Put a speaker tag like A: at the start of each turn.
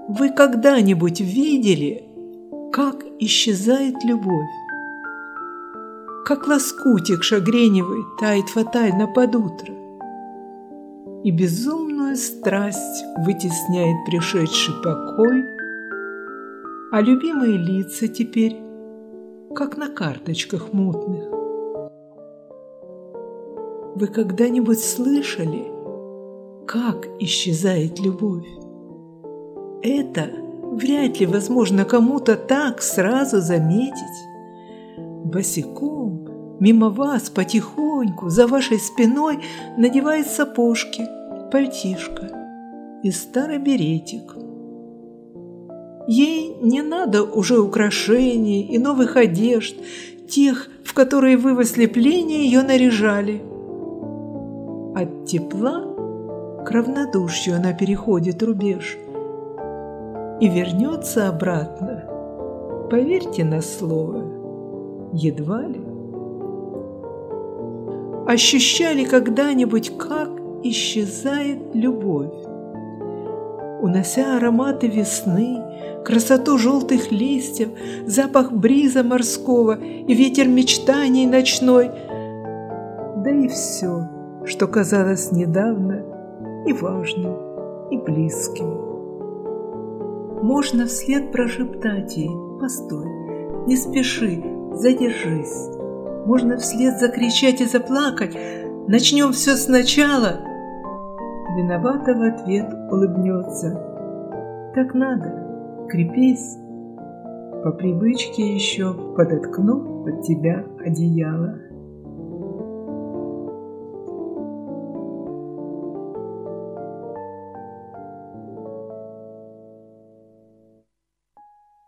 A: Вы когда-нибудь видели, как исчезает любовь? Как лоскутик шагреневый тает фатально под утро, и безумную страсть вытесняет пришедший покой, а любимые лица теперь, как на карточках мутных. Вы когда-нибудь слышали, как исчезает любовь? Это вряд ли возможно кому-то так сразу заметить. Босиком, мимо вас, потихоньку, за вашей спиной надевает сапожки, пальтишко и старый беретик. Ей не надо уже украшений и новых одежд, тех, в которые вы в ослеплении ее наряжали. От тепла к равнодушию она переходит рубеж и вернется обратно, поверьте на слово, едва ли. Ощущали когда-нибудь, как исчезает любовь, унося ароматы весны, красоту желтых листьев, запах бриза морского и ветер мечтаний ночной, да и все, что казалось недавно и важным, и близким. Можно вслед прошептать ей: «Постой, не спеши, задержись». Можно вслед закричать и заплакать: «Начнем все сначала». Виновата в ответ улыбнется: «Так надо, крепись». По привычке еще подоткну под тебя одеяло.